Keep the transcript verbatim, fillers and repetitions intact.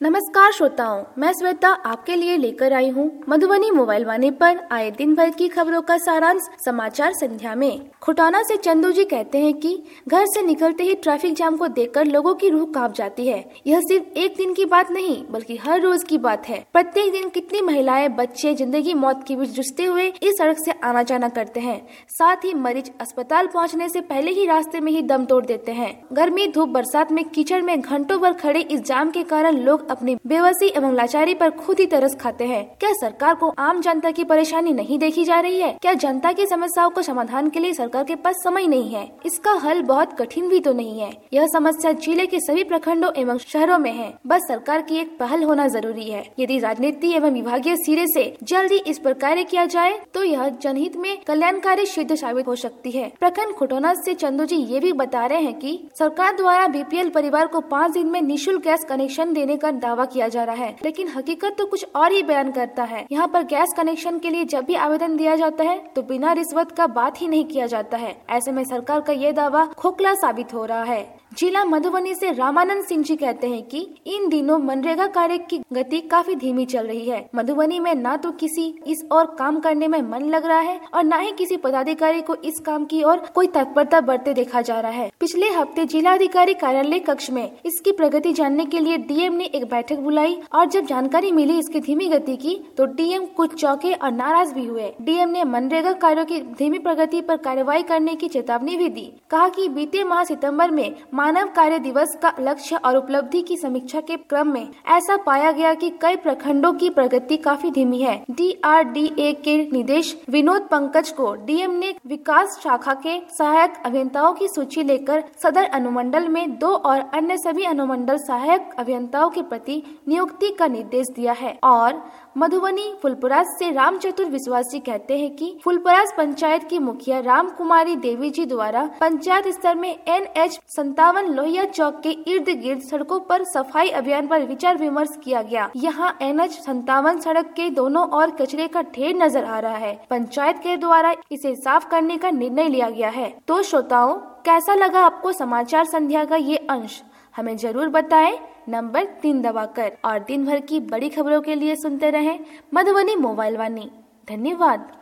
नमस्कार श्रोताओं, मैं श्वेता आपके लिए लेकर आई हूँ मधुबनी मोबाइल वाणी पर आए दिन भर की खबरों का सारांश समाचार संध्या में। खुटाना से चंदू जी कहते हैं कि घर से निकलते ही ट्रैफिक जाम को देखकर लोगों की रूह कांप जाती है। यह सिर्फ एक दिन की बात नहीं बल्कि हर रोज की बात है। प्रत्येक दिन कितनी महिलाएं, बच्चे जिंदगी मौत के बीच जूझते हुए इस सड़क से आना जाना करते हैं। साथ ही मरीज अस्पताल पहुँचने से पहले ही रास्ते में ही दम तोड़ देते हैं। गर्मी, धूप, बरसात में कीचड़ में घंटों भर खड़े इस जाम के कारण लोग अपनी बेबसी एवं लाचारी पर खुद ही तरस खाते हैं। क्या सरकार को आम जनता की परेशानी नहीं देखी जा रही है? क्या जनता की समस्याओं को समाधान के लिए सरकार के पास समय नहीं है? इसका हल बहुत कठिन भी तो नहीं है। यह समस्या जिले के सभी प्रखंडों एवं शहरों में है। बस सरकार की एक पहल होना जरूरी है। यदि राजनीति एवं विभागीय सिरे से जल्दी इस पर कार्य किया जाए तो यह जनहित में कल्याणकारी सिद्ध साबित हो सकती है। प्रखंड खुटौना से चंदू जी ये भी बता रहे हैं कि सरकार द्वारा बीपीएल परिवार को पाँच दिन में निःशुल्क गैस कनेक्शन देने का दावा किया जा रहा है, लेकिन हकीकत तो कुछ और ही बयान करता है। यहाँ पर गैस कनेक्शन के लिए जब भी आवेदन दिया जाता है तो बिना रिश्वत का बात ही नहीं किया जाता है। ऐसे में सरकार का ये दावा खोखला साबित हो रहा है। जिला मधुबनी से रामानंद सिंह जी कहते हैं कि इन दिनों मनरेगा कार्य की गति काफी धीमी चल रही है। मधुबनी में न तो किसी इस और काम करने में मन लग रहा है और न ही किसी पदाधिकारी को इस काम की ओर कोई तत्परता बरते देखा जा रहा है। पिछले हफ्ते जिला अधिकारी कार्यालय कक्ष में इसकी प्रगति जानने के लिए डीएम ने एक बैठक बुलाई और जब जानकारी मिली इसकी धीमी गति की तो डीएम कुछ चौंके और नाराज भी हुए। डीएम ने मनरेगा कार्यों की धीमी प्रगति पर कार्रवाई करने की चेतावनी भी दी। कहा कि बीते माह सितंबर में मानव कार्य दिवस का लक्ष्य और उपलब्धि की समीक्षा के क्रम में ऐसा पाया गया कि कई प्रखंडों की प्रगति काफी धीमी है। डीआरडीए के निदेश विनोद पंकज को डीएम ने विकास शाखा के सहायक अभियंताओं की सूची लेकर सदर अनुमंडल में दो और अन्य सभी अनुमंडल सहायक अभियंताओं के प्रति नियुक्ति का निर्देश दिया है। और मधुबनी फुलपरास से राम चतुर विश्वासी कहते हैं कि फुलपरास पंचायत की मुखिया राम कुमारी देवी जी द्वारा पंचायत स्तर में एन एच संतावन लोहिया चौक के इर्द गिर्द सड़कों पर सफाई अभियान पर विचार विमर्श किया गया। यहाँ एन एच संतावन सड़क के दोनों ओर कचरे का ढेर नजर आ रहा है। पंचायत के द्वारा इसे साफ करने का निर्णय लिया गया है। तो श्रोताओं, कैसा लगा आपको समाचार संध्या का ये अंश? हमें जरूर बताएं नंबर तीन दबाकर। और दिन भर की बड़ी खबरों के लिए सुनते रहें मधुबनी मोबाइल वाणी। धन्यवाद।